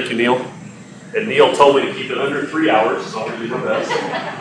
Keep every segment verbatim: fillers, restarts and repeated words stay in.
Thank you, Neil. And Neil told me to keep it under three hours, so I'm going to do my best.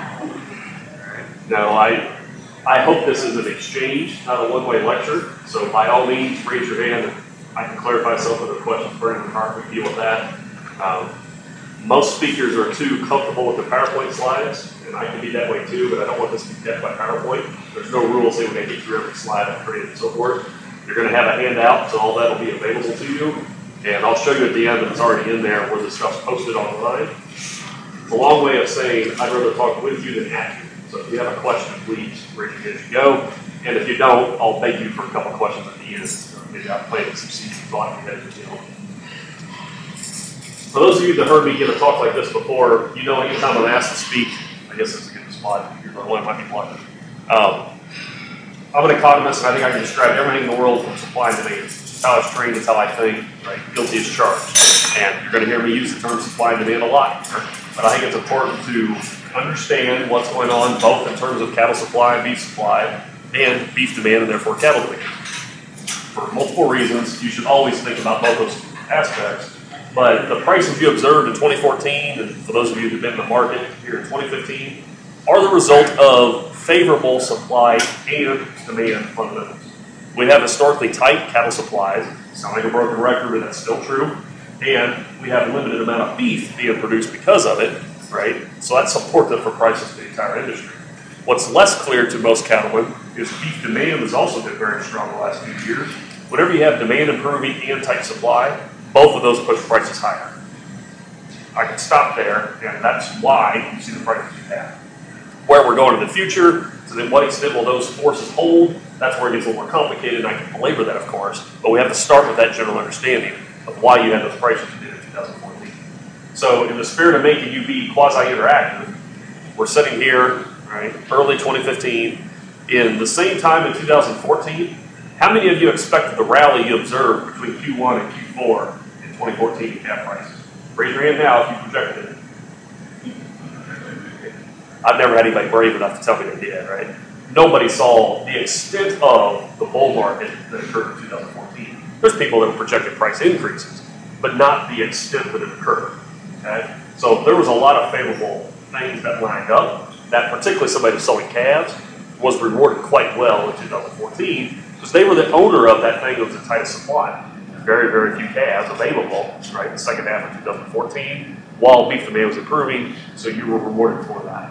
Now, I, I hope this is an exchange, not a one-way lecture. So by all means, raise your hand and I can clarify some of the questions for you in the car. We can deal with that. Um, most speakers are too comfortable with the PowerPoint slides, and I can be that way too, but I don't want this to be kept by PowerPoint. There's no rules saying we're going to get through every slide I've created and so forth. You're going to have a handout, so all that will be available to you. And I'll show you at the end that it's already in there where the stuff's posted online. It's a long way of saying I'd rather talk with you than at you. So if you have a question, please raise your hand as you go. And if you don't, I'll beg you for a couple questions at the end. So maybe I'll planted some seeds of thought in your head as you know. For those of you that heard me give a talk like this before, you know anytime I'm asked to speak, I guess this is a good spot. You're the one might be blocking. Um, I'm an economist, and I think I can describe everything in the world from supply and demand. It's how I was trained, it's how I think, right? Guilty as charged. And you're going to hear me use the term supply and demand a lot. But I think it's important to understand what's going on both in terms of cattle supply and beef supply and beef demand and therefore cattle demand. For multiple reasons, you should always think about both those aspects. But the prices you observed in twenty fourteen, and for those of you who've been in the market here in twenty fifteen, are the result of favorable supply and demand fundamentals. We have historically tight cattle supplies, sound like a broken record, but that's still true. And we have a limited amount of beef being produced because of it, right? So that's supportive for prices for the entire industry. What's less clear to most cattlemen is beef demand has also been very strong the last few years. Whenever you have demand improving and tight supply, both of those push prices higher. I can stop there, and that's why you see the prices you have. Where we're going in the future, to then what extent will those forces hold, that's where it gets a little more complicated, and I can belabor that, of course, but we have to start with that general understanding of why you had those prices you did in two thousand fourteen. So in the spirit of making you be quasi-interactive, we're sitting here, right, early twenty fifteen, in the same time in two thousand fourteen. How many of you expected the rally you observed between Q one and Q four in twenty fourteen in calf prices? Raise your hand now if you projected it. I've never had anybody brave enough to tell me they did, right? Nobody saw the extent of the bull market that occurred in two thousand fourteen. There's people that projected price increases, but not the extent that it occurred, okay? So there was a lot of favorable things that lined up. That particularly somebody who's selling calves was rewarded quite well in two thousand fourteen because they were the owner of that thing that was the tightest supply. Very, very few calves available, right, the second half of two thousand fourteen, while beef demand was improving, so you were rewarded for that.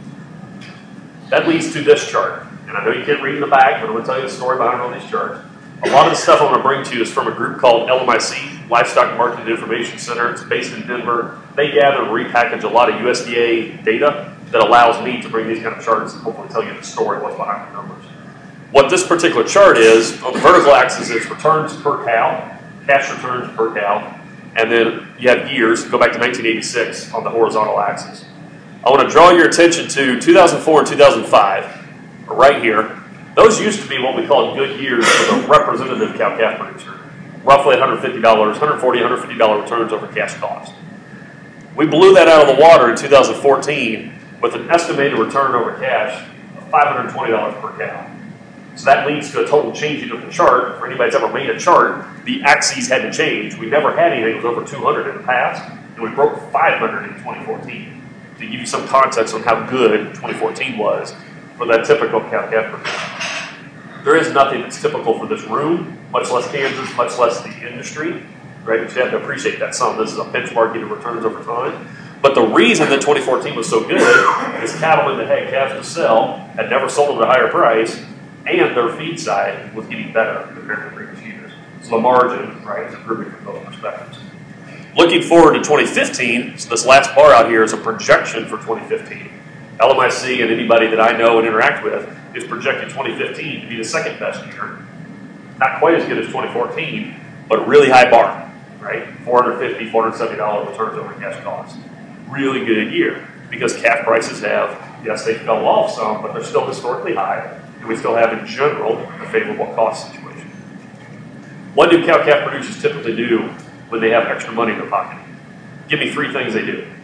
That leads to this chart. And I know you can't read in the back, but I'm going to tell you the story behind all these charts. A lot of the stuff I'm going to bring to you is from a group called L M I C, Livestock Market Information Center. It's based in Denver. They gather and repackage a lot of U S D A data that allows me to bring these kind of charts and hopefully tell you the story, what's behind the numbers. What this particular chart is, on the vertical axis is returns per cow, cash returns per cow, and then you have years, go back to nineteen eighty-six on the horizontal axis. I want to draw your attention to two thousand four and two thousand five, right here. Those used to be what we call good years for the representative cow-calf producer. Roughly one hundred fifty dollars, one hundred forty dollars, one hundred fifty dollars returns over cash cost. We blew that out of the water in two thousand fourteen with an estimated return over cash of five hundred twenty dollars per cow. So that leads to a total changing of the chart. For anybody that's ever made a chart, the axes had to change. We never had anything that was over two hundred in the past, and we broke five hundred in twenty fourteen. To give you some context on how good twenty fourteen was for that typical cow-calf producer. There is nothing that's typical for this room, much less Kansas, much less the industry, right? But you have to appreciate that some. This is a benchmark of returns over time. But the reason that twenty fourteen was so good is cattlemen that had calves to sell had never sold at a higher price, and their feed side was getting better compared to previous years. So the margin, right, is improving from both perspectives. Looking forward to twenty fifteen, so this last bar out here is a projection for twenty fifteen. L M I C and anybody that I know and interact with is projecting twenty fifteen to be the second best year. Not quite as good as twenty fourteen, but really high bar, right? four hundred fifty dollars, four hundred seventy dollars returns over cash cost. Really good year because calf prices have, yes, they fell off some, but they're still historically high, and we still have, in general, a favorable cost situation. What do cow-calf producers typically do when they have extra money in their pocket? Give me three things they do.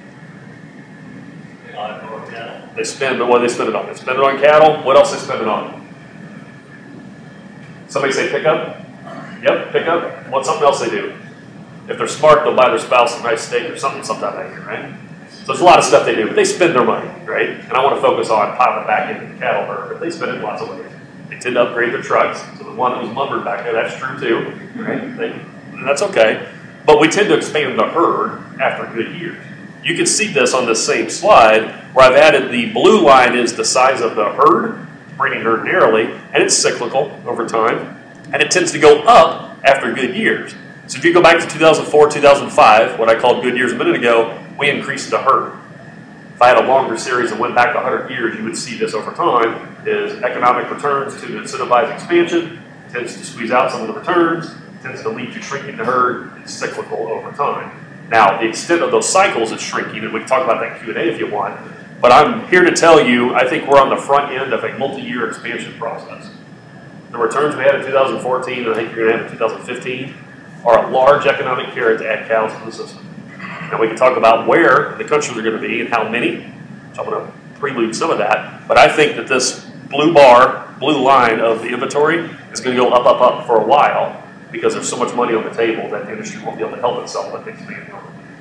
They spend, but what do they spend it on? They spend it on cattle. What else they spend it on? Somebody say pickup? Yep, pickup. What's something else they do? If they're smart, they'll buy their spouse a nice steak or something sometime that year, right? So there's a lot of stuff they do, but they spend their money, right? And I want to focus on piling back into the cattle herd, but they spend it in lots of ways. They tend to upgrade their trucks. So the one that was lumbered back there, that's true too, right? They, and that's okay. But we tend to expand the herd after good years. You can see this on this same slide where I've added the blue line is the size of the herd, breeding herd narrowly, and it's cyclical over time. And it tends to go up after good years. So if you go back to two thousand four, two thousand five, what I called good years a minute ago, we increased the herd. If I had a longer series and went back one hundred years, you would see this over time is economic returns to incentivize expansion, tends to squeeze out some of the returns, tends to lead to shrinking the herd. It's cyclical over time. Now, the extent of those cycles is shrinking, and we can talk about that in Q and A if you want, but I'm here to tell you, I think we're on the front end of a multi-year expansion process. The returns we had in two thousand fourteen, and I think you're going to have in two thousand fifteen, are a large economic carrot to add cows to the system. Now, we can talk about where the countries are going to be and how many, which I'm going to prelude some of that, but I think that this blue bar, blue line of the inventory is going to go up, up, up for a while because there's so much money on the table that the industry won't be able to help itself with expanding.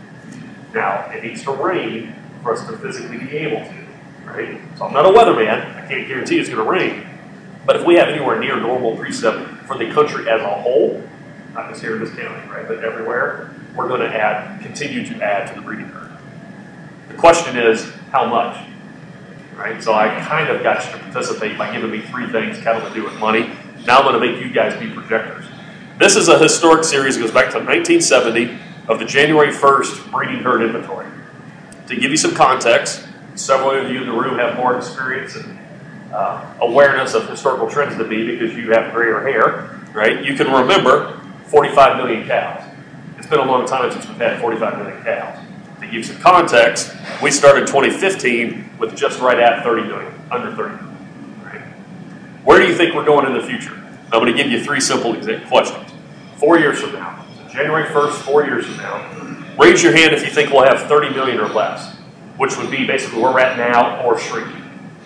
Now, it needs to rain for us to physically be able to, right? So I'm not a weatherman. I can't guarantee it's going to rain. But if we have anywhere near normal precip for the country as a whole, not just here in this county, right, but everywhere, we're going to add, continue to add to the breeding herd. The question is, how much? Right? So I kind of got you to participate by giving me three things cattle to do with money. Now I'm going to make you guys be projectors. This is a historic series that goes back to nineteen seventy of the January first breeding herd inventory. To give you some context, several of you in the room have more experience and uh, awareness of historical trends than me because you have grayer hair, right? You can remember forty-five million cows. It's been a long time since we've had forty-five million cows. To give you some context, we started twenty fifteen with just right at thirty million, under thirty million. Right? Where do you think we're going in the future? I'm going to give you three simple questions. Four years from now, so January first, four years from now, raise your hand if you think we'll have thirty million or less, which would be basically where we're at now or shrinking.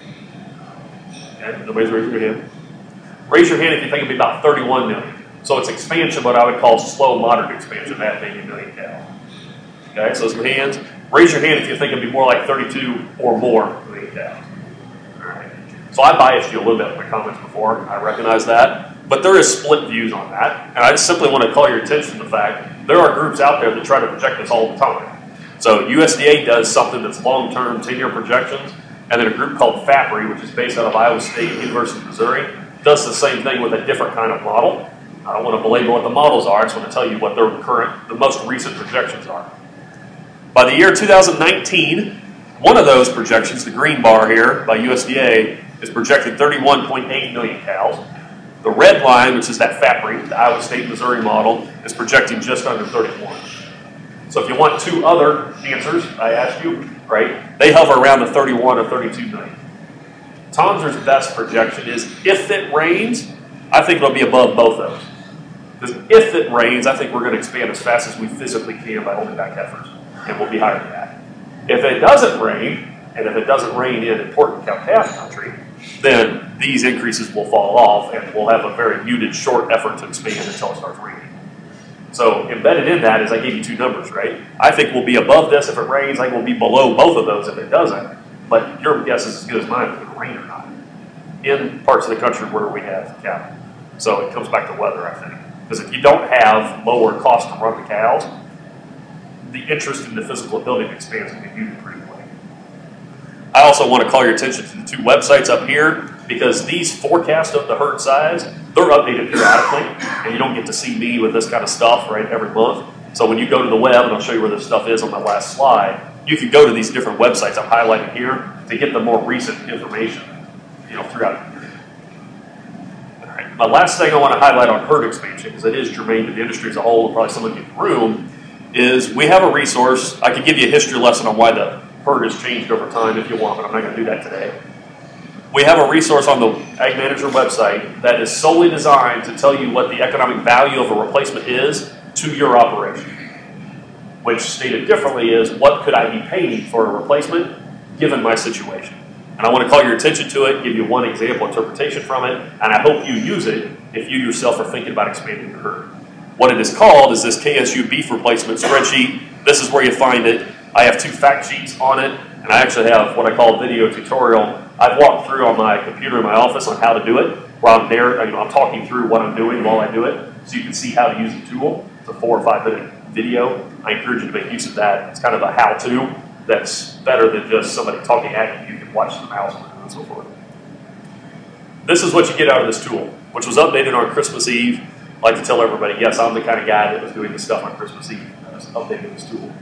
Okay, nobody's raising your hand. Raise your hand if you think it'll be about thirty-one million. So it's expansion, what I would call slow, moderate expansion, that maybe a million cows. Okay, so some hands. Raise your hand if you think it'd be more like thirty-two or more million cows. All right. So I biased you a little bit in my comments before. I recognize that. But there is split views on that. And I just simply want to call your attention to the fact there are groups out there that try to project this all the time. So U S D A does something that's long-term, ten-year projections. And then a group called FAPRI, which is based out of Iowa State, University of Missouri, does the same thing with a different kind of model. I don't want to belabor what the models are. I just want to tell you what their current, the most recent projections are. By the year two thousand nineteen, one of those projections, the green bar here by U S D A, is projected thirty-one point eight million cows. The red line, which is that FAPRI, the Iowa State Missouri model, is projecting just under thirty-one. So if you want two other answers, I asked you, right, they hover around the thirty-one or thirty-two million. Tomser's best projection is if it rains, I think it'll be above both those. Because if it rains, I think we're going to expand as fast as we physically can by holding back heifers, and we'll be higher than that. If it doesn't rain, and if it doesn't rain in important cow-calf country, then these increases will fall off, and we'll have a very muted, short effort to expand until it starts raining. So embedded in that is I gave you two numbers, right? I think we'll be above this if it rains. I think we'll be below both of those if it doesn't. But your guess is as good as mine if it'll rain or not in parts of the country where we have cattle. So it comes back to weather, I think. Because if you don't have lower cost to run the cows, the interest in the physical ability to expand is going to be muted pretty quick. I also want to call your attention to the two websites up here because these forecasts of the herd size, they're updated periodically, and you don't get to see me with this kind of stuff right every month. So when you go to the web, and I'll show you where this stuff is on my last slide, you can go to these different websites I'm highlighting here to get the more recent information, you know, throughout the year. All right. My last thing I want to highlight on herd expansion, because it is germane to the industry as a whole, and probably some of you in the room, is we have a resource. I could give you a history lesson on why the herd has changed over time if you want, but I'm not going to do that today. We have a resource on the Ag Manager website that is solely designed to tell you what the economic value of a replacement is to your operation, which stated differently is what could I be paying for a replacement given my situation. And I want to call your attention to it, give you one example interpretation from it, and I hope you use it if you yourself are thinking about expanding your herd. What it is called is this K S U beef replacement spreadsheet. This is where you find it. I have two fact sheets on it, and I actually have what I call a video tutorial. I've walked through on my computer in my office on how to do it, where I'm there, you know, I'm talking through what I'm doing while I do it, so you can see how to use the tool. It's a four or five minute video. I encourage you to make use of that. It's kind of a how-to that's better than just somebody talking at you. You can watch the mouse and so forth. This is what you get out of this tool, which was updated on Christmas Eve. I like to tell everybody, yes, I'm the kind of guy that was doing this stuff on Christmas Eve. I was updating this tool.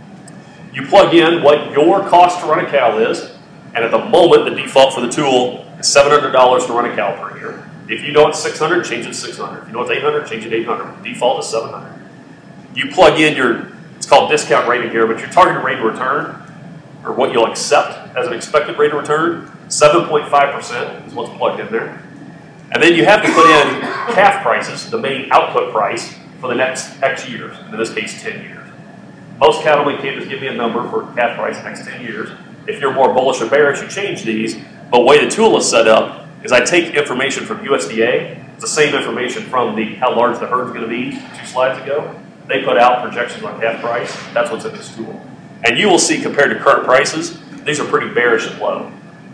You plug in what your cost to run a cow is, and at the moment, the default for the tool is seven hundred dollars to run a cow per year. If you know it's six hundred dollars, change it to six hundred dollars. If you know it's eight hundred dollars, change it to eight hundred dollars. The default is seven hundred dollars. You plug in your, it's called discount rate in here, but your targeted rate of return, or what you'll accept as an expected rate of return, seven point five percent is what's plugged in there. And then you have to put in calf prices, the main output price, for the next X years, in this case, ten years. Most cattlemen can't just give me a number for calf price the next ten years. If you're more bullish or bearish, you change these. But the way the tool is set up is I take information from U S D A. It's the same information from the how large the herd's going to be two slides ago. They put out projections on calf price. That's what's in this tool. And you will see, compared to current prices, these are pretty bearish and low.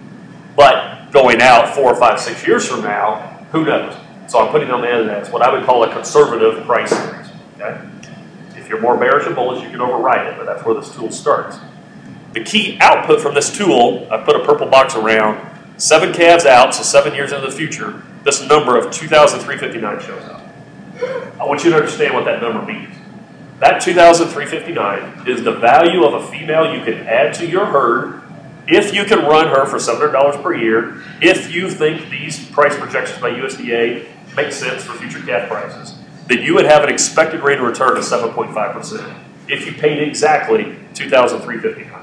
But going out four or five, six years from now, who knows? So I'm putting them in as what I would call a conservative price series. Okay? If you're more bearish and bullish, you can override it, but that's where this tool starts. The key output from this tool, I put a purple box around, seven calves out, so seven years into the future, this number of two thousand three hundred fifty-nine shows up. I want you to understand what that number means. That two thousand three hundred fifty-nine is the value of a female you can add to your herd if you can run her for seven hundred dollars per year, if you think these price projections by U S D A make sense for future calf prices, then you would have an expected rate of return of seven point five percent if you paid exactly two thousand three hundred fifty-nine dollars.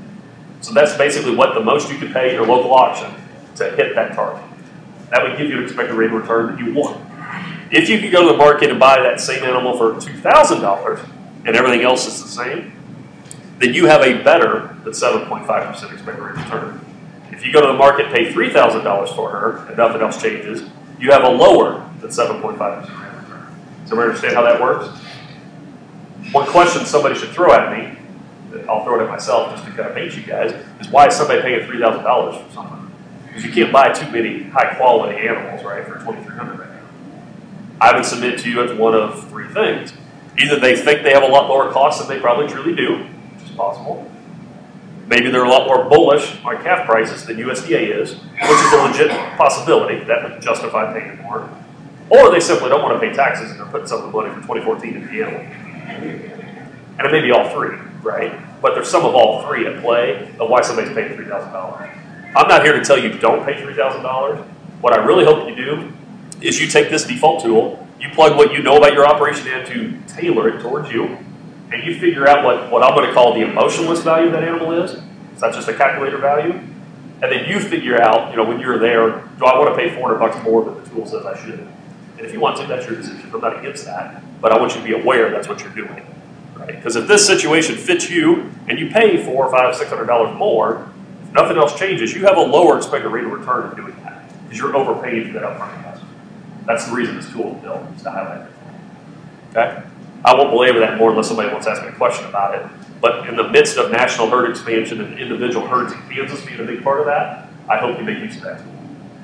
So that's basically what the most you could pay at your local auction to hit that target. That would give you an expected rate of return that you want. If you could go to the market and buy that same animal for two thousand dollars and everything else is the same, then you have a better than seven point five percent expected rate of return. If you go to the market and pay three thousand dollars for her and nothing else changes, you have a lower than seven point five percent rate of return. So we understand how that works? One question somebody should throw at me, I'll throw it at myself just to kind of bait you guys, is why is somebody paying three thousand dollars for something? Because you can't buy too many high quality animals, right, for twenty-three hundred dollars right now. I would submit to you it's one of three things. Either they think they have a lot lower costs than they probably truly do, which is possible. Maybe they're a lot more bullish on calf prices than U S D A is, which is a legit possibility. That would justify paying more. Or they simply don't want to pay taxes and they're putting some of the money for twenty fourteen into the animal. And it may be all three, right? But there's some of all three at play of why somebody's paying three thousand dollars. I'm not here to tell you don't pay three thousand dollars. What I really hope you do is you take this default tool, you plug what you know about your operation in to tailor it towards you, and you figure out what, what I'm going to call the emotionless value of that animal is. It's not just a calculator value. And then you figure out, you know, when you're there, do I want to pay four hundred bucks more than the tool says I should? And if you want to, that's your decision. I'm not against that. But I want you to be aware that's what you're doing. Right? Because if this situation fits you and you pay four or five, six hundred dollars more, if nothing else changes, you have a lower expected rate of return in doing that. Because you're overpaying for that upfront investment. That's the reason this tool is built, is to highlight it. Okay? I won't belabor that more unless somebody wants to ask me a question about it. But in the midst of national herd expansion and individual herds in Kansas being a big part of that, I hope you make use of that tool.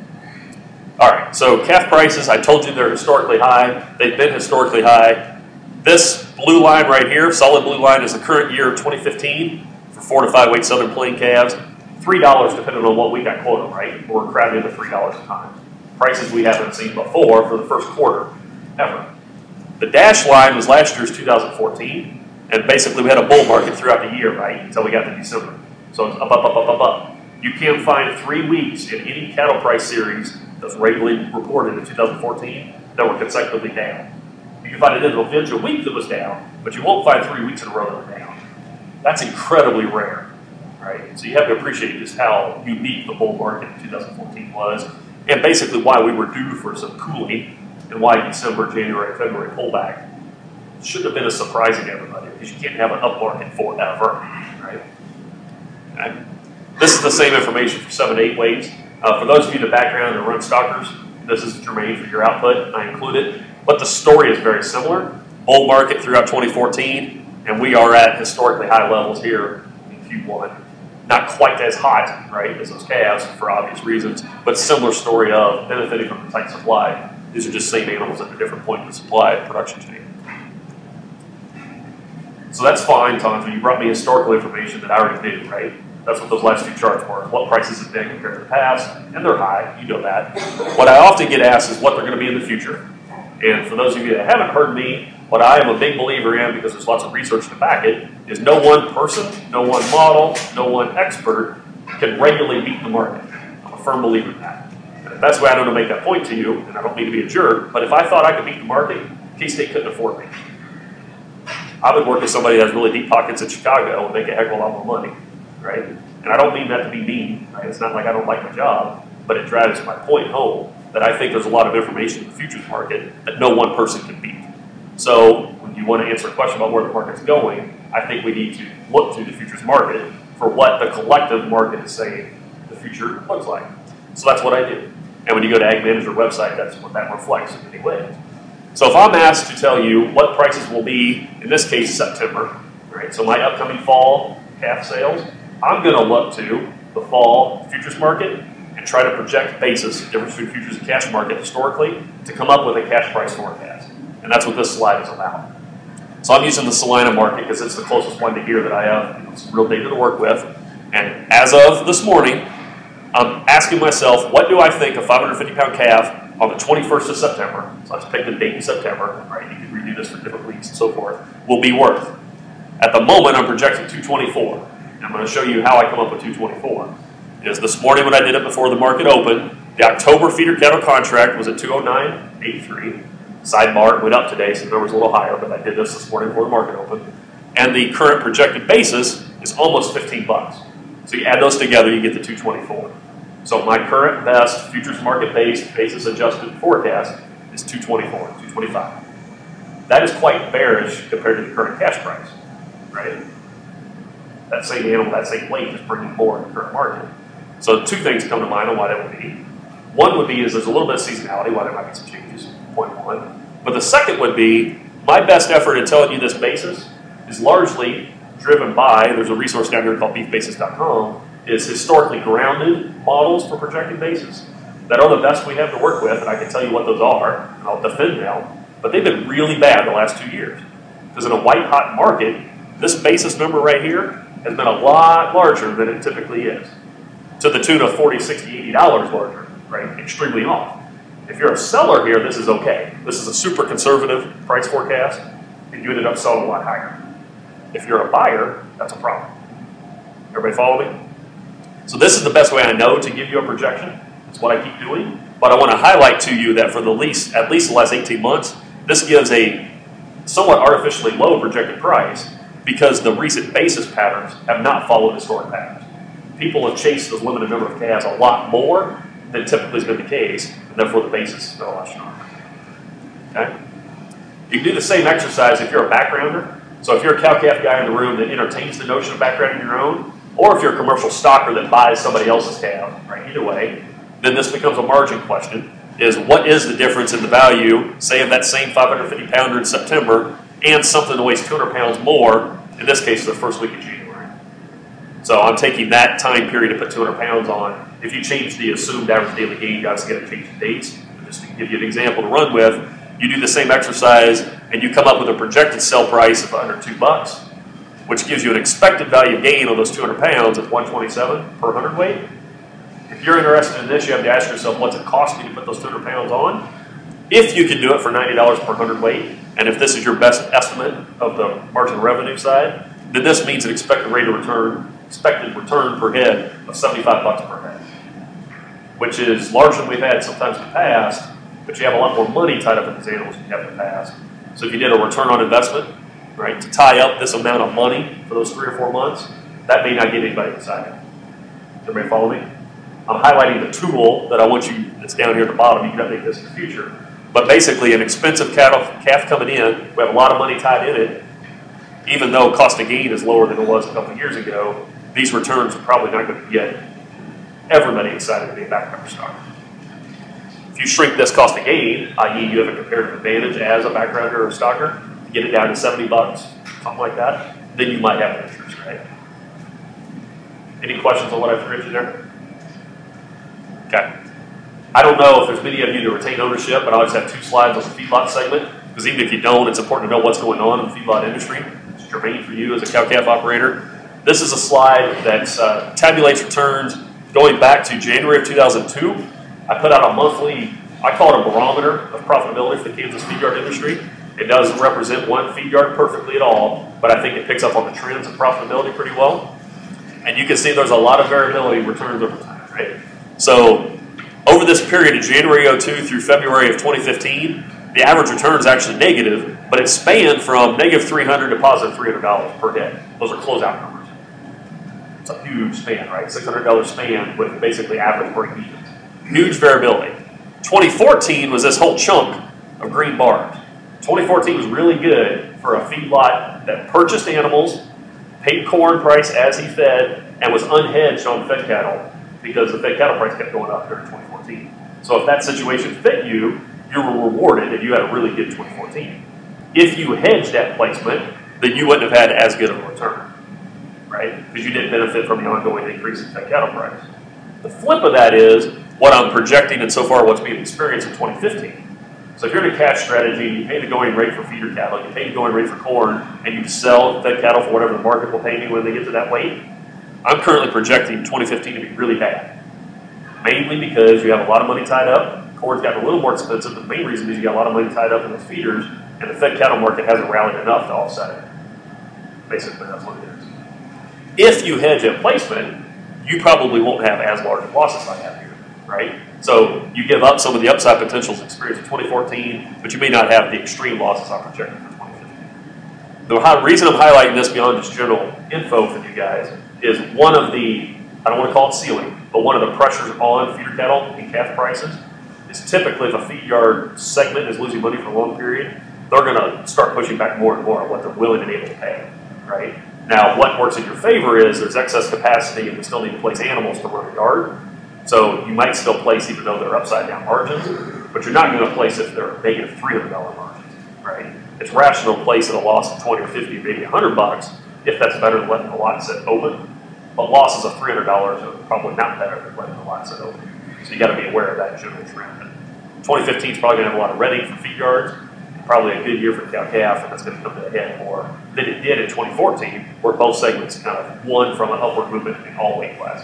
All right, so calf prices, I told you they're historically high. They've been historically high. This blue line right here, solid blue line, is the current year of twenty fifteen for four to five weight Southern Plain calves. three dollars depending on what week I quote them, right? We're crowding into three dollars a time. Prices we haven't seen before for the first quarter, ever. The dash line was last year's two thousand fourteen, and basically we had a bull market throughout the year, right, until we got to December. So it's up, up, up, up, up, up. You can't find three weeks in any cattle price series that's regularly reported in two thousand fourteen that were consecutively down. You can find an individual week that was down, but you won't find three weeks in a row that were down. That's incredibly rare, right? So you have to appreciate just how unique the bull market in two thousand fourteen was, and basically why we were due for some cooling, and why December, January, February pullback shouldn't have been as surprising to everybody, because you can't have an up market forever, right? Okay. This is the same information for seven to eight weights. Uh, for those of you in the background that run stockers, this is germane for your output. I include it. But the story is very similar. bull market throughout twenty fourteen, and we are at historically high levels here in Q one. Not quite as hot, right, as those calves for obvious reasons, but similar story of benefiting from the tight supply. These are just same animals at a different point in the supply and production chain. So that's fine, Tonto. You brought me historical information that I already knew, right? That's what those last two charts were. What prices have been compared to the past, and they're high, you know that. What I often get asked is what they're going to be in the future. And for those of you that haven't heard me, what I am a big believer in, because there's lots of research to back it, is no one person, no one model, no one expert can regularly beat the market. I'm a firm believer in that. And that's why I don't want to make that point to you, and I don't mean to be a jerk, but if I thought I could beat the market, K-State couldn't afford me. I would work with somebody that has really deep pockets in Chicago and make a heck of a lot more money, right? And I don't mean that to be mean, right? It's not like I don't like my job, but it drives my point home that I think there's a lot of information in the futures market that no one person can beat. So when you want to answer a question about where the market's going, I think we need to look to the futures market for what the collective market is saying the future looks like. So that's what I do. And when you go to Ag Manager website, that's what that reflects in many ways. So if I'm asked to tell you what prices will be, in this case, September, right? So my upcoming fall calf sales, I'm going to look to the fall futures market and try to project basis, the difference between futures and cash market historically, to come up with a cash price forecast. And that's what this slide is about. So I'm using the Salina market because it's the closest one to here that I have, you know, some real data to work with. And as of this morning, I'm asking myself, what do I think a five hundred fifty pound calf on the twenty-first of September, so let's pick the date in September, right? You can redo this for different weeks and so forth, will be worth. At the moment, I'm projecting two twenty-four. And I'm going to show you how I come up with two twenty-four. Is this morning when I did it before the market opened, the October feeder cattle contract was at two oh nine eighty-three. Sidebar, it went up today, so the number's a little higher, but I did this this morning before the market opened. And the current projected basis is almost fifteen bucks. So you add those together, you get the two twenty-four. So my current best futures market-based basis adjusted forecast is two twenty-four, two twenty-five. That is quite bearish compared to the current cash price, right? That same animal, that same weight is bringing more in the current market. So two things come to mind on why that would be. One would be is there's a little bit of seasonality, why there might be some changes, point one. But the second would be, my best effort in telling you this basis is largely driven by, there's a resource down here called beef basis dot com, is historically grounded models for projected basis that are the best we have to work with, and I can tell you what those are, and I'll defend them, but they've been really bad the last two years. Because in a white hot market, this basis number right here has been a lot larger than it typically is. To the tune of forty, sixty, eighty dollars larger, right? Extremely off. If you're a seller here, this is okay. This is a super conservative price forecast, and you ended up selling a lot higher. If you're a buyer, that's a problem. Everybody follow me? So this is the best way I know to give you a projection. It's what I keep doing. But I want to highlight to you that for the least, at least the last eighteen months, this gives a somewhat artificially low projected price because the recent basis patterns have not followed historic patterns. People have chased the limited number of calves a lot more than typically has been the case, and therefore the basis is a lot stronger. Okay? You can do the same exercise if you're a backgrounder. So if you're a cow-calf guy in the room that entertains the notion of backgrounding your own, or if you're a commercial stocker that buys somebody else's calf, right, either way, then this becomes a margin question, is what is the difference in the value, say, of that same five hundred fifty pounder in September and something that weighs two hundred pounds more, in this case, the first week of January. So I'm taking that time period to put two hundred pounds on. If you change the assumed average daily gain, you obviously got to change the dates. Just to give you an example to run with, you do the same exercise and you come up with a projected sell price of under two bucks, which gives you an expected value gain on those two hundred pounds of one twenty-seven per hundredweight. If you're interested in this, you have to ask yourself, what's it cost me to put those two hundred pounds on? If you can do it for ninety dollars per hundredweight, and if this is your best estimate of the margin revenue side, then this means an expected rate of return, expected return per head of seventy-five bucks per head, which is larger than we've had sometimes in the past, but you have a lot more money tied up in these animals than you have in the past. So if you did a return on investment, right, to tie up this amount of money for those three or four months, that may not get anybody excited. Everybody follow me? I'm highlighting the tool that I want you, that's down here at the bottom. You can update this in the future. But basically, an expensive cattle calf coming in, we have a lot of money tied in it, even though cost of gain is lower than it was a couple of years ago, these returns are probably not going to get everybody excited to be a backgrounder stock. If you shrink this cost of gain, that is you have a comparative advantage as a backgrounder or a stocker, to get it down to seventy bucks, something like that, then you might have an interest, right? Any questions on what I've written there? Okay. I don't know if there's many of you that retain ownership, but I always have two slides on the feedlot segment, because even if you don't, it's important to know what's going on in the feedlot industry. It's germane for you as a cow-calf operator. This is a slide that uh, tabulates returns going back to January of two thousand two. I put out a monthly, I call it a barometer of profitability for the Kansas feed yard industry. It doesn't represent one feed yard perfectly at all, but I think it picks up on the trends of profitability pretty well. And you can see there's a lot of variability in returns over time, right? So over this period of January oh two through February of twenty fifteen, the average return is actually negative, but it spanned from negative three hundred to positive three hundred dollars per head. Those are closeout numbers. It's a huge span, right? six hundred dollar span with basically average break even. Huge variability. twenty fourteen was this whole chunk of green bars. twenty fourteen was really good for a feedlot that purchased animals, paid corn price as he fed, and was unhedged on fed cattle because the fed cattle price kept going up during twenty fourteen. So if that situation fit you, you were rewarded and you had a really good twenty fourteen. If you hedged that placement, then you wouldn't have had as good of a return, right? Because you didn't benefit from the ongoing increase in fed cattle price. The flip of that is what I'm projecting and so far what's being experienced in twenty fifteen. So if you're in a cash strategy, you pay the going rate for feeder cattle, you pay the going rate for corn, and you sell fed cattle for whatever the market will pay me when they get to that weight, I'm currently projecting twenty fifteen to be really bad. Mainly because you have a lot of money tied up, corn's gotten a little more expensive, but the main reason is you got a lot of money tied up in the feeders, and the fed cattle market hasn't rallied enough to offset it. Basically, that's what it is. If you hedge at placement, you probably won't have as large of losses as I have here, right? So you give up some of the upside potentials experienced in twenty fourteen, but you may not have the extreme losses I'm projecting for twenty fifteen. The reason I'm highlighting this beyond just general info for you guys is one of the, I don't want to call it ceiling, but one of the pressures on feeder cattle and calf prices is typically if a feed yard segment is losing money for a long period, they're going to start pushing back more and more on what they're willing and able to pay, right? Now, what works in your favor is there's excess capacity and we still need to place animals to run a yard. So you might still place even though they're upside down margins, but you're not going to place if they're negative three hundred dollar margins, right? It's rational to place at a loss of twenty or fifty, maybe a hundred bucks, if that's better than letting the lot sit open. But losses of three hundred dollars are probably not better than letting the lot sit open. So you got to be aware of that general trend. twenty fifteen is probably going to have a lot of renting for feed yards, probably a good year for cow-calf, and that's going to come to the head more than it did in twenty fourteen, where both segments kind of won from an upward movement in all weight classes.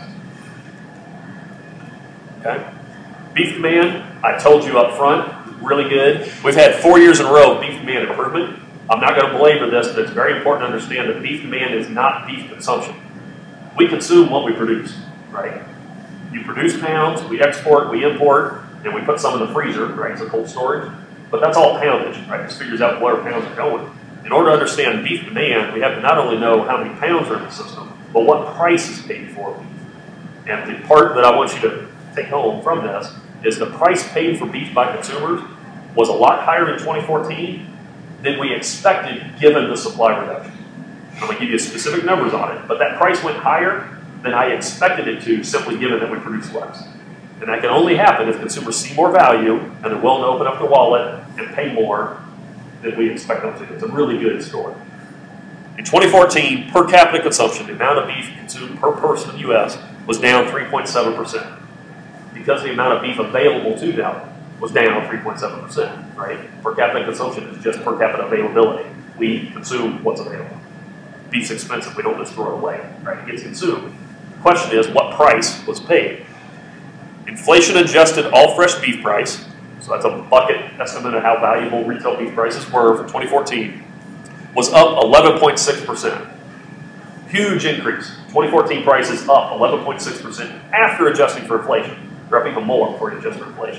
Okay. Beef demand, I told you up front, really good. We've had four years in a row of beef demand improvement. I'm not going to belabor this, but it's very important to understand that beef demand is not beef consumption. We consume what we produce, right? You produce pounds, we export, we import, and we put some in the freezer, right? So cold storage. But that's all poundage, right? This figures out where pounds are going. In order to understand beef demand, we have to not only know how many pounds are in the system, but what price is paid for beef. And the part that I want you to take home from this is the price paid for beef by consumers was a lot higher in twenty fourteen than we expected given the supply reduction. I'm going to give you specific numbers on it, but that price went higher than I expected it to simply given that we produce less. And that can only happen if consumers see more value and they're willing to open up their wallet and pay more than we expect them to. It's a really good story. In twenty fourteen, per capita consumption, the amount of beef consumed per person in the U S was down three point seven percent. Because the amount of beef available to them was down three point seven percent, right? Per capita consumption is just per capita availability. We consume what's available. Beef's expensive, we don't just throw it away, right? It gets consumed. The question is, what price was paid? Inflation adjusted all fresh beef price, so that's a bucket estimate of how valuable retail beef prices were for twenty fourteen, was up eleven point six percent. Huge increase. twenty fourteen prices up eleven point six percent after adjusting for inflation. They're up even more before you adjust for inflation.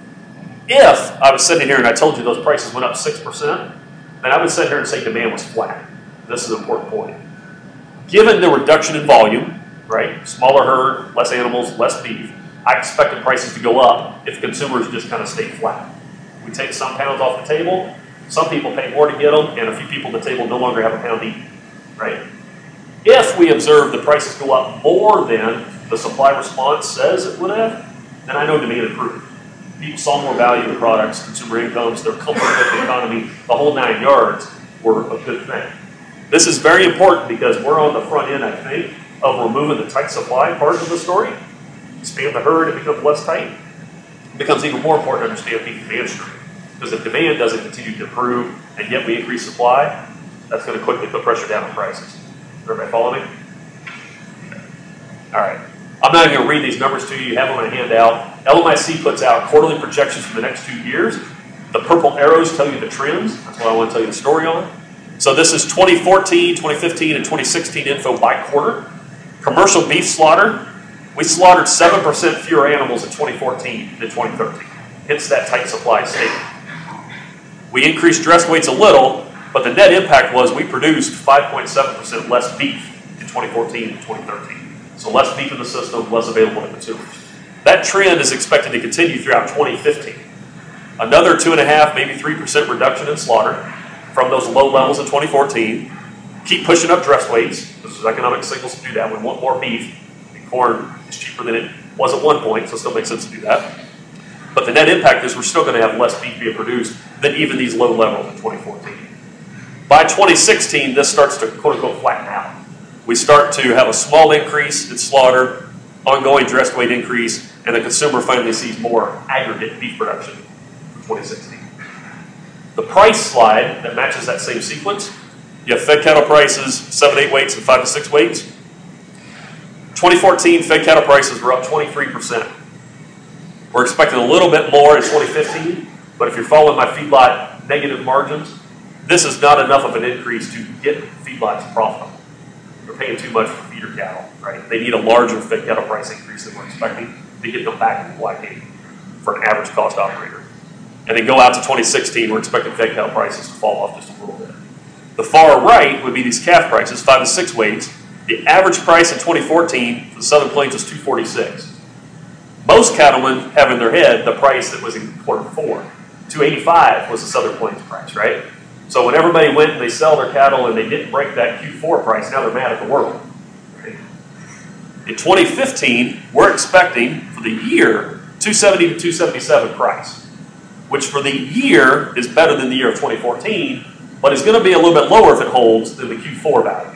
If I was sitting here and I told you those prices went up six percent, then I would sit here and say demand was flat. This is an important point. Given the reduction in volume, right, smaller herd, less animals, less beef, I expected prices to go up if consumers just kind of stay flat. We take some pounds off the table, some people pay more to get them, and a few people at the table no longer have a pound each, right? If we observe the prices go up more than the supply response says it would have, then I know demand improved. People saw more value in the products, consumer incomes, their comfort with the economy, the whole nine yards. were a good thing. This is very important because we're on the front end, I think, of removing the tight supply part of the story. Expand the herd, it becomes less tight. It becomes even more important to understand peak demand stream. Because if demand doesn't continue to improve and yet we increase supply, that's going to quickly put pressure down on prices. Everybody follow me? All right. I'm not going to read these numbers to you. You have them on a handout. L M I C puts out quarterly projections for the next two years. The purple arrows tell you the trends. That's what I want to tell you the story on. So this is twenty fourteen, twenty fifteen, and twenty sixteen info by quarter. Commercial beef slaughter. We slaughtered seven percent fewer animals in twenty fourteen than twenty thirteen. Hence that tight supply state. We increased dress weights a little, but the net impact was we produced five point seven percent less beef in twenty fourteen than twenty thirteen. So less beef in the system, less available to consumers. That trend is expected to continue throughout twenty fifteen. Another two and a half, maybe three percent reduction in slaughter from those low levels in twenty fourteen. Keep pushing up dress weights. This is economic signals to do that. We want more beef. And corn is cheaper than it was at one point, so it still makes sense to do that. But the net impact is we're still going to have less beef being produced than even these low levels in twenty fourteen. By twenty sixteen, this starts to quote-unquote flatten out. We start to have a small increase in slaughter, ongoing dress weight increase, and the consumer finally sees more aggregate beef production for twenty sixteen. The price slide that matches that same sequence, you have fed cattle prices, seven, eight weights and five to six weights. twenty fourteen, fed cattle prices were up twenty-three percent. We're expecting a little bit more in twenty fifteen, but if you're following my feedlot negative margins, this is not enough of an increase to get feedlots profitable. They're paying too much for feeder cattle, right? They need a larger fed cattle price increase than we're expecting to get them back in the black game for an average cost operator. And then go out to twenty sixteen, we're expecting fed cattle prices to fall off just a little bit. The far right would be these calf prices, five to six weights. The average price in twenty fourteen for the Southern Plains was two forty-six. Most cattlemen have in their head the price that was in quarter four. two eighty-five was the Southern Plains price, right? So when everybody went and they sell their cattle and they didn't break that Q four price, now they're mad at the world. Right? In twenty fifteen, we're expecting for the year two seventy to two seventy-seven price, which for the year is better than the year of twenty fourteen, but is going to be a little bit lower if it holds than the Q four values.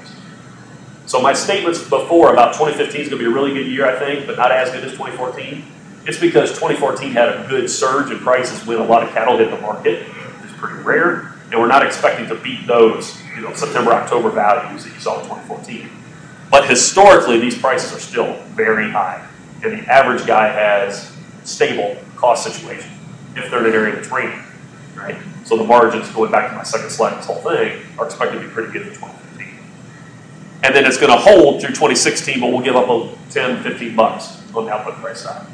So my statements before about twenty fifteen is going to be a really good year, I think, but not as good as twenty fourteen. It's because twenty fourteen had a good surge in prices when a lot of cattle hit the market, which is pretty rare. And we're not expecting to beat those, you know, September, October values that you saw in twenty fourteen. But historically, these prices are still very high. And the average guy has stable cost situation if they're in an area that's raining, right? So the margins, going back to my second slide, this whole thing, are expected to be pretty good for twenty fifteen. And then it's going to hold through twenty sixteen, but we'll give up a ten, fifteen bucks on the output price side.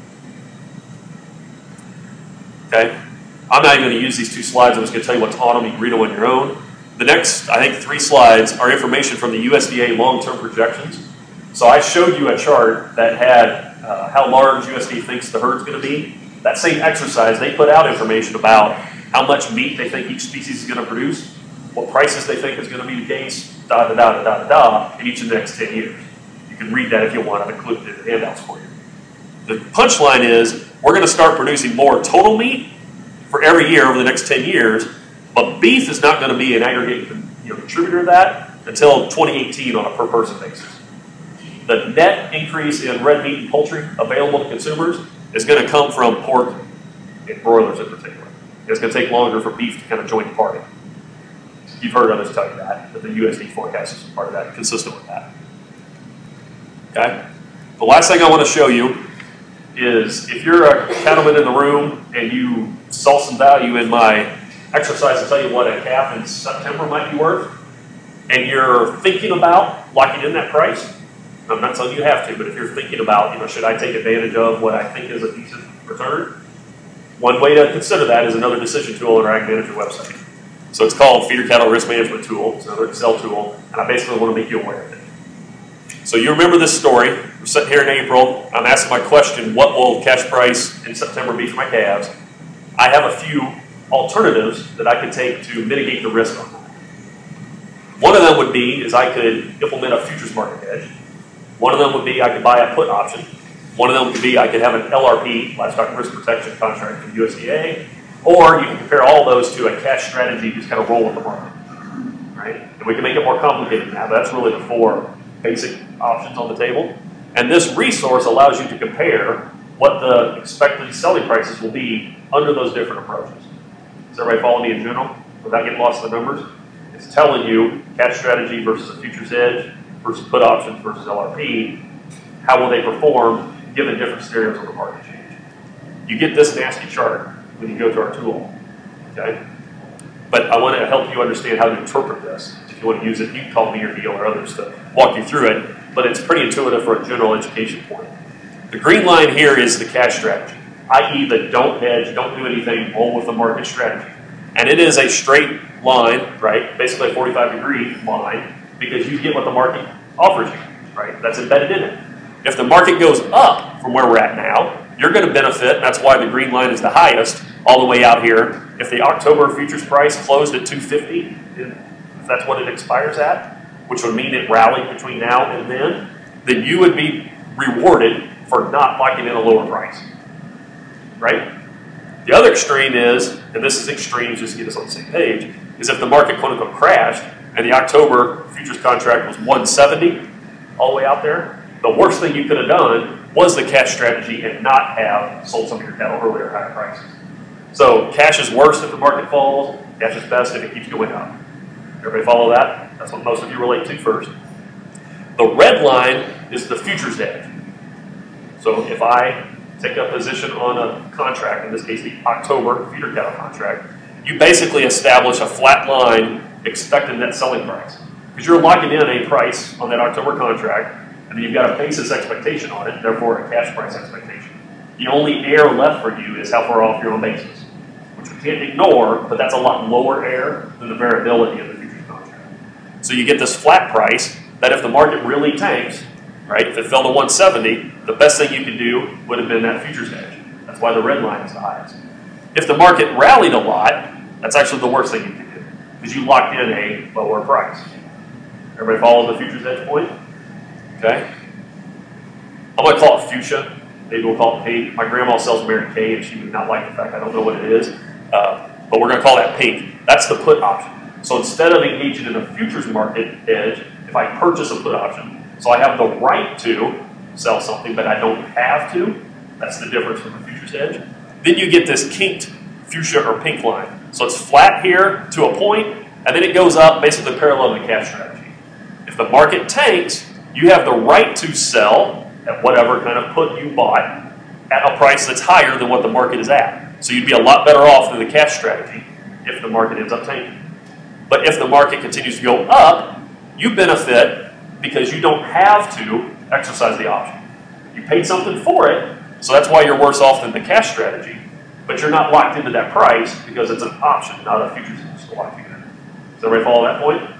Okay? I'm not even going to use these two slides. I'm just going to tell you what's on them. You can read them on your own. The next, I think, three slides are information from the U S D A long-term projections. So I showed you a chart that had uh, how large U S D A thinks the herd's going to be. That same exercise, they put out information about how much meat they think each species is going to produce, what prices they think is going to be the case, da da da da da da, in each of the next ten years. You can read that if you want. I've included it in the handouts for you. The punchline is we're going to start producing more total meat for every year over the next ten years, but beef is not going to be an aggregate you know, contributor to that until twenty eighteen on a per person basis. The net increase in red meat and poultry available to consumers is going to come from pork and broilers in particular. It's going to take longer for beef to kind of join the party. You've heard others tell you that, that the U S D A forecast is part of that, consistent with that. Okay? The last thing I want to show you is if you're a cattleman in the room and you saw some value in my exercise to tell you what a calf in September might be worth, and you're thinking about locking in that price, I'm not telling you you have to, but if you're thinking about, you know, should I take advantage of what I think is a decent return, one way to consider that is another decision tool on our Ag Manager website. So it's called Feeder Cattle Risk Management Tool. It's another Excel tool, and I basically want to make you aware of it. So you remember this story. We're sitting here in April. I'm asking my question, what will cash price in September be for my calves? I have a few alternatives that I could take to mitigate the risk on that. One of them would be is I could implement a futures market hedge. One of them would be I could buy a put option. One of them could be I could have an L R P, Livestock Risk Protection contract from U S D A, or you can compare all those to a cash strategy, just kind of roll with the market. And we can make it more complicated than that, but that's really the four basic options on the table. And this resource allows you to compare what the expected selling prices will be under those different approaches. Does everybody follow me in general without getting lost in the numbers? It's telling you cash strategy versus a futures hedge versus put options versus L R P. How will they perform given different scenarios of the market change? You get this nasty chart when you go to our tool, okay? But I want to help you understand how to interpret this. If you want to use it, you can call me or Neil or others to walk you through it, but it's pretty intuitive for a general education point. The green line here is the cash strategy, that is the don't hedge, don't do anything, roll with the market strategy. And it is a straight line, right? Basically a forty-five degree line, because you get what the market offers you, right? That's embedded in it. If the market goes up from where we're at now, you're going to benefit, and that's why the green line is the highest, all the way out here. If the October futures price closed at two fifty, if that's what it expires at, which would mean it rallied between now and then, then you would be rewarded for not locking in a lower price, right? The other extreme is, and this is extreme just to get us on the same page, is if the market quote unquote crashed and the October futures contract was one seventy all the way out there, the worst thing you could have done was the cash strategy and not have sold some of your cattle earlier at higher prices. So cash is worse if the market falls, cash is best if it keeps going up. Everybody follow that? That's what most of you relate to first. The red line is the futures hedge. So if I take a position on a contract, in this case the October feeder cattle contract, you basically establish a flat line expected net selling price. Because you're locking in a price on that October contract, and then you've got a basis expectation on it, therefore a cash price expectation. The only error left for you is how far off you're on basis, which we can't ignore, but that's a lot lower error than the variability of the futures contract. So you get this flat price that if the market really tanks, right, if it fell to one seventy, the best thing you could do would have been that futures hedge. That's why the red line is the highest. If the market rallied a lot, that's actually the worst thing you could do, because you locked in a lower price. Everybody follow the futures hedge point? Okay. I'm going to call it fuchsia. Maybe we'll call it pink. My grandma sells Mary Kay, and she would not like the fact I don't know what it is. Uh, but we're going to call that pink. That's the put option. So instead of engaging in a futures market hedge, if I purchase a put option, so I have the right to sell something, but I don't have to, that's the difference from a futures hedge. Then you get this kinked fuchsia or pink line. So it's flat here to a point, and then it goes up basically parallel to the cash strategy. If the market tanks, you have the right to sell at whatever kind of put you bought at a price that's higher than what the market is at. So you'd be a lot better off than the cash strategy if the market ends up tanking. But if the market continues to go up, you benefit because you don't have to exercise the option. You paid something for it, so that's why you're worse off than the cash strategy, but you're not locked into that price because it's an option, not a futures to lock you in. Does everybody follow that point?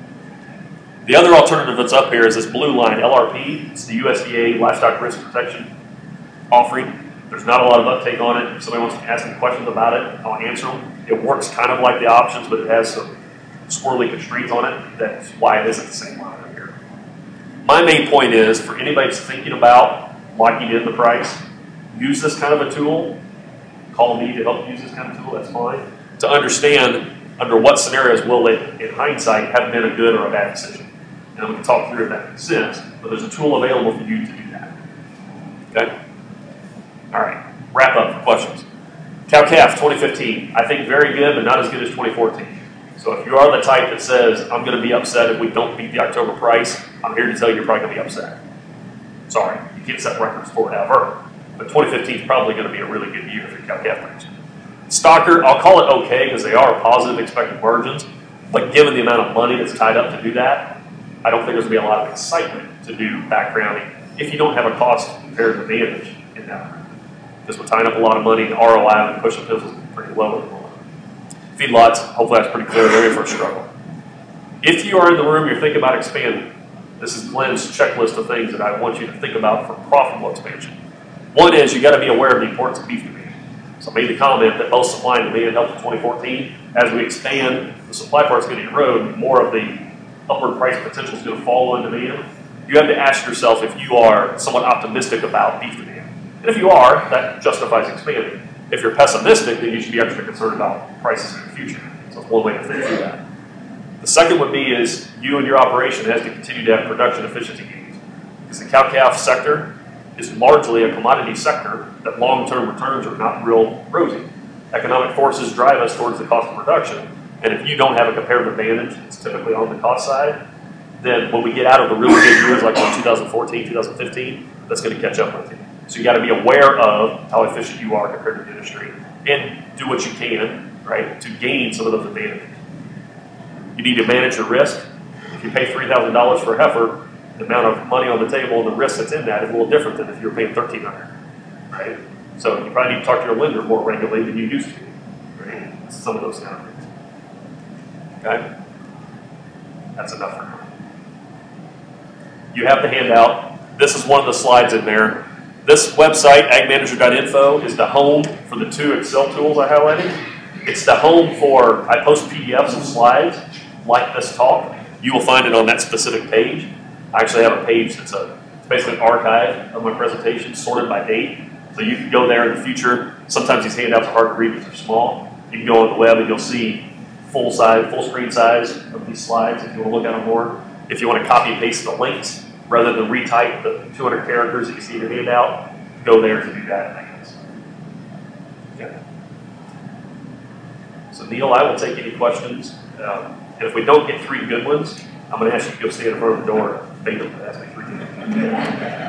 The other alternative that's up here is this blue line, L R P. It's the U S D A Livestock Risk Protection offering. There's not a lot of uptake on it. If somebody wants to ask me questions about it, I'll answer them. It works kind of like the options, but it has some squirrely constraints on it. That's why it isn't the same line up here. My main point is, for anybody that's thinking about locking in the price, use this kind of a tool. Call me to help use this kind of tool, that's fine. To understand under what scenarios will it, in hindsight, have been a good or a bad decision. And we can talk through if that makes sense, but there's a tool available for you to do that. Okay? All right, wrap up for questions. Cow-calf twenty fifteen, I think very good, but not as good as twenty fourteen. So if you are the type that says, I'm going to be upset if we don't beat the October price, I'm here to tell you you're probably going to be upset. Sorry, you can't set records for it ever. But twenty fifteen is probably going to be a really good year for cow-calf range. Stocker, I'll call it okay because they are positive expected margins, but given the amount of money that's tied up to do that, I don't think there's going to be a lot of excitement to do backgrounding if you don't have a cost comparative advantage in that. Because we're tying up a lot of money, and R O I and push up is pretty low at the moment. Feedlots, hopefully that's pretty clear, area for a struggle. If you are in the room, you're thinking about expanding, this is Glenn's checklist of things that I want you to think about for profitable expansion. One is you got to be aware of the importance of beef demand. So I made the comment that both supply and demand helped in twenty fourteen. As we expand, the supply part's going to erode, more of the upward price potential is going to fall on demand. You have to ask yourself if you are somewhat optimistic about beef demand. And if you are, that justifies expanding. If you're pessimistic, then you should be extra concerned about prices in the future. So it's one way to think through that. The second would be is you and your operation has to continue to have production efficiency gains. Because the cow-calf sector is largely a commodity sector that long-term returns are not real rosy. Economic forces drive us towards the cost of production, and if you don't have a comparative advantage, it's typically on the cost side, then when we get out of the really good years like two thousand fourteen, two thousand fifteen, that's going to catch up with you. So you got to be aware of how efficient you are compared to the industry and do what you can, right, to gain some of those advantages. You need to manage your risk. If you pay three thousand dollars for a heifer, the amount of money on the table and the risk that's in that is a little different than if you were paying thirteen hundred dollars, right? So you probably need to talk to your lender more regularly than you used to, right? Some of those kind of things. Okay? That's enough for now. You have the handout. This is one of the slides in there. This website, ag manager dot info, is the home for the two Excel tools I highlighted. It's the home for, I post P D Fs of slides like this talk. You will find it on that specific page. I actually have a page that's a, it's basically an archive of my presentation sorted by date. So you can go there in the future. Sometimes these handouts are hard to read because they're small. You can go on the web and you'll see full size, full screen size of these slides if you want to look at them more. If you want to copy and paste the links rather than retype the two hundred characters that you see in your handout, go there to do that. Okay. So Neil, I will take any questions. Um, and if we don't get three good ones, I'm going to ask you to go stand in front of the door and bait them to ask me three good ones.